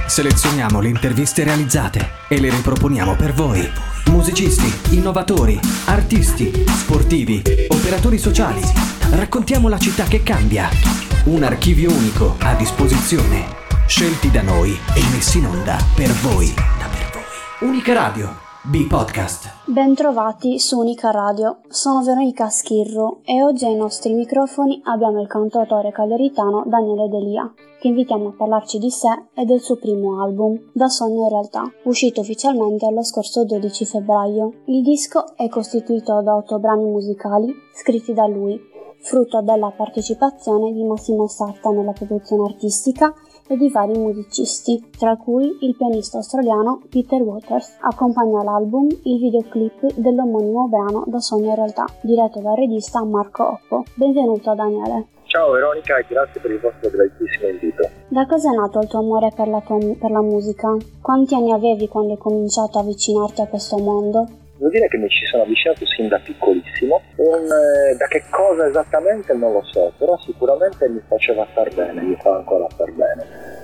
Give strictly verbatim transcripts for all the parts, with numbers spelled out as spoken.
Selezioniamo le interviste realizzate e le riproponiamo per voi. Musicisti, innovatori, artisti, sportivi, operatori sociali. Raccontiamo la città che cambia. Un archivio unico a disposizione. Scelti da noi e messi in onda per voi. Unica Radio. B-Podcast. Bentrovati su Unica Radio, sono Veronica Schirru e oggi ai nostri microfoni abbiamo il cantautore cagliaritano Daniele Delia, che invitiamo a parlarci di sé e del suo primo album, Da Sogno in Realtà, uscito ufficialmente lo scorso dodici febbraio. Il disco è costituito da otto brani musicali scritti da lui, frutto della partecipazione di Massimo Satta nella produzione artistica e di vari musicisti, tra cui il pianista australiano Peter Waters. Accompagna l'album il videoclip dell'omonimo brano Da Sogno in Realtà, diretto dal regista Marco Oppo. Benvenuto Daniele. Ciao Veronica e grazie per il vostro graditissimo invito. Da cosa è nato il tuo amore per la, tua, per la musica? Quanti anni avevi quando hai cominciato a avvicinarti a questo mondo? Devo dire che mi ci sono avvicinato sin da piccolissimo, un, eh, da che cosa esattamente non lo so, però sicuramente mi faceva star bene, mi fa ancora star bene.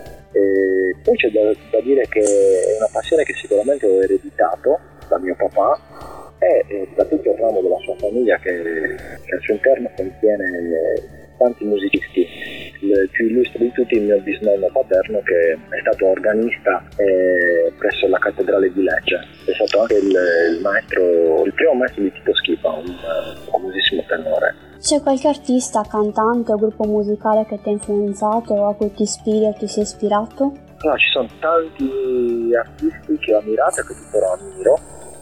E poi c'è da, da dire che è una passione che sicuramente ho ereditato da mio papà e, e da tutto il ramo della sua famiglia che, che al suo interno contiene tanti musicisti. Il più illustre di tutti il mio bisnonno paterno, che è stato organista eh, presso la cattedrale di Lecce. È stato anche il, il maestro, il primo maestro di Tito Schipa, un famosissimo tenore. C'è qualche artista, cantante o gruppo musicale che ti ha influenzato o a cui ti ispiri o ti sei ispirato? Allora, ci sono tanti artisti che ho ammirato e che tuttora ammiro,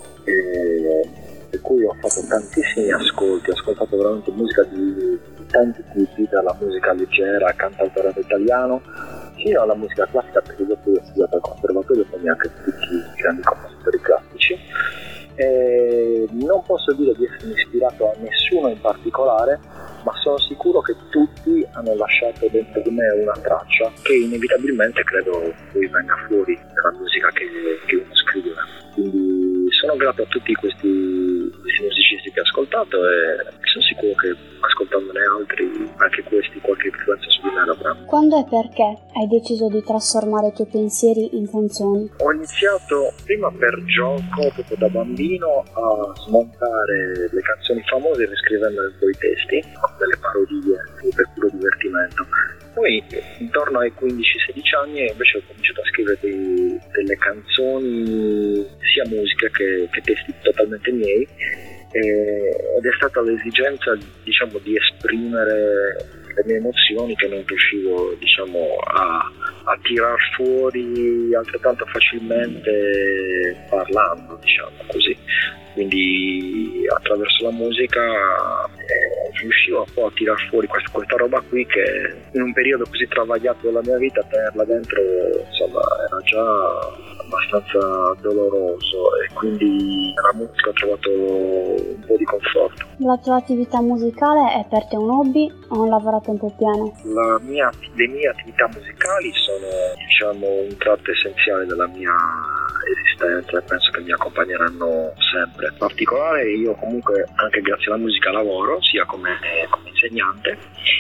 e per cui ho fatto tantissimi ascolti, ho ascoltato veramente musica di tanti tipi, dalla musica leggera, cantautorato italiano, fino alla musica classica, perché dopo ho studiato al conservatorio, quindi anche tutti i grandi compositori classici. E non posso dire di essermi ispirato a nessuno in particolare, ma sono sicuro che tutti hanno lasciato dentro di me una traccia che inevitabilmente credo poi venga fuori dalla musica che, che uno scrive. Quindi sono grato a tutti questi, questi musicisti che ho ascoltato e sono sicuro che ascoltandone altri, anche questi, qualche influenza su di me l'avrà. Quando e perché hai deciso di trasformare i tuoi pensieri in canzoni? Ho iniziato prima per gioco, proprio da bambino, a smontare le canzoni famose riscrivendone un po' i testi, con delle parodie, per puro divertimento. Poi intorno ai quindici sedici anni invece ho cominciato a scrivere dei, delle canzoni, sia musica che, che testi totalmente miei, ed è stata l'esigenza, diciamo, di esprimere le mie emozioni che non riuscivo, diciamo, a, a tirar fuori altrettanto facilmente parlando, diciamo così. Quindi attraverso la musica eh, riuscivo un po' a tirar fuori questa, questa roba qui, che in un periodo così travagliato della mia vita tenerla dentro, insomma, era già abbastanza doloroso, e quindi la musica ho trovato un po' di conforto. La tua attività musicale è per te un hobby o un lavoro a tempo pieno? La mia, le mie attività musicali sono, diciamo, un tratto essenziale della mia esistenza e penso che mi accompagneranno sempre. In particolare io comunque, anche grazie alla musica, lavoro sia come, come insegnante,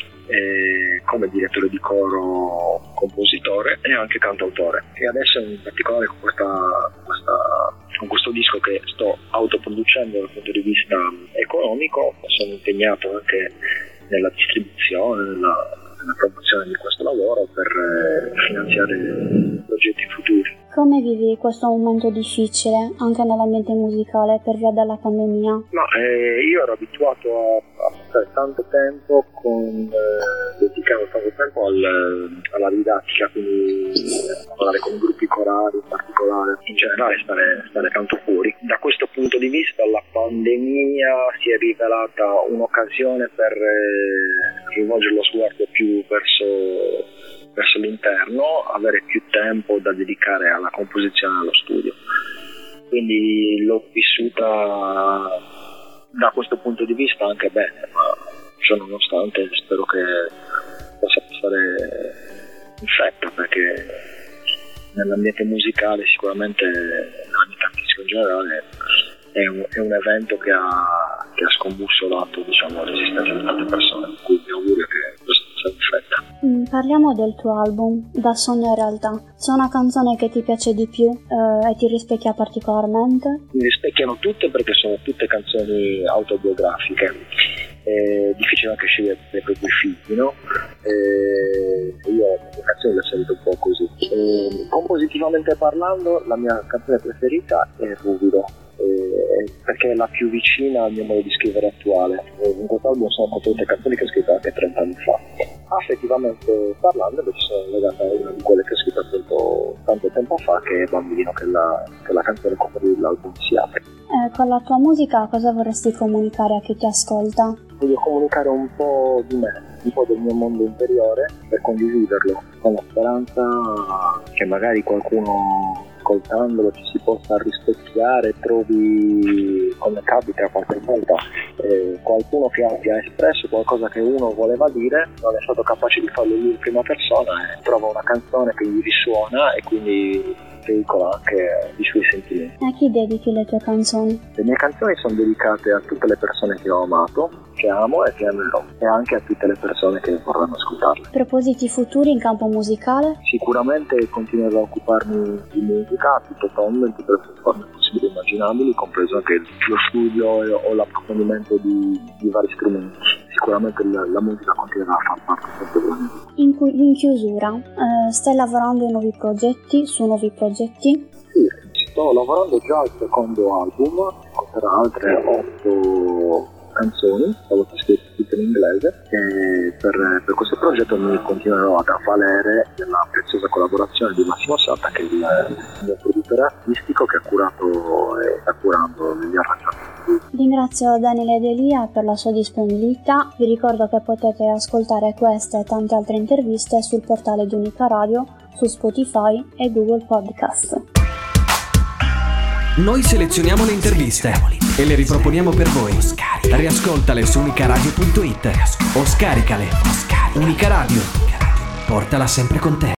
eh, come direttore di coro, compositore e anche cantautore. E adesso in particolare con, questa, questa, con questo disco che sto autoproducendo dal punto di vista economico, sono impegnato anche nella distribuzione, nella, nella promozione di questo lavoro per eh, finanziare progetti futuri. Come vivi questo momento difficile anche nell'ambiente musicale per via della pandemia? No, eh, io ero abituato a, a passare tanto tempo con eh, dedicare tanto tempo al, alla didattica, quindi eh, parlare con gruppi corali in particolare, in generale stare, stare tanto fuori. Da questo punto di vista la pandemia si è rivelata un'occasione per eh, rivolgere lo sguardo più verso verso l'interno, avere più tempo da dedicare alla composizione e allo studio. Quindi l'ho vissuta da questo punto di vista anche bene, ma ciò nonostante spero che possa passare in fretta, perché nell'ambiente musicale sicuramente, nell'ambiente artistico in generale, è un, è un evento che ha, che ha scombussolato, diciamo, l'esistenza di tante persone, quindi mi augurio che questo cosa perfetta. Mm, parliamo del tuo album, Da sogno in realtà. C'è una canzone che ti piace di più eh, e ti rispecchia particolarmente? Mi rispecchiano tutte perché sono tutte canzoni autobiografiche. È difficile anche scegliere i propri figli, no? E io le canzoni le sento un po' così. E, compositivamente parlando, la mia canzone preferita è Ruvido, e, perché è la più vicina al mio modo di scrivere attuale. E in questo album sono contenute canzoni che ho scritto anche trenta anni fa. Affettivamente parlando, invece sono legata a una di quelle che ho scritto appunto tanto tempo fa, che è Bambino, che è la, che è la canzone con cui l'album si apre. Eh, con la tua musica cosa vorresti comunicare a chi ti ascolta? Voglio comunicare un po' di me, un po' del mio mondo interiore, per condividerlo, con la speranza che magari qualcuno ascoltandolo ci si possa rispecchiare, trovi, come capita qualche volta, eh, qualcuno che abbia espresso qualcosa che uno voleva dire, non è stato capace di farlo lui in prima persona e trova una canzone che gli risuona e quindi veicola anche i suoi sentimenti. A chi dedichi le tue canzoni? Le mie canzoni sono dedicate a tutte le persone che ho amato, che amo e che amerò, e anche a tutte le persone che vorranno ascoltarle. Propositi futuri in campo musicale? Sicuramente continuerò a occuparmi di musica a tutto tondo, in tutte le forme possibili e immaginabili, compreso anche lo studio e, o l'approfondimento di, di vari strumenti. Sicuramente la, la musica continuerà a far parte sempre della mia vita. In, cu- in chiusura, eh, stai lavorando in nuovi progetti, su nuovi progetti? Sì, sto lavorando già al secondo album, conterrà altre otto canzoni, stavo scritte tutte in inglese, e per, per questo progetto mi continuerò ad avvalere della preziosa collaborazione di Massimo Satta, che è il, il mio produttore artistico che ha curato e sta curando gli arrangiamenti. Ringrazio Daniele Delia per la sua disponibilità. Vi ricordo che potete ascoltare queste e tante altre interviste sul portale di Unica Radio, su Spotify e Google Podcast. Noi selezioniamo le interviste e le riproponiamo per voi. Riascoltale su unicaradio punto it o scaricale. Unica Radio, portala sempre con te.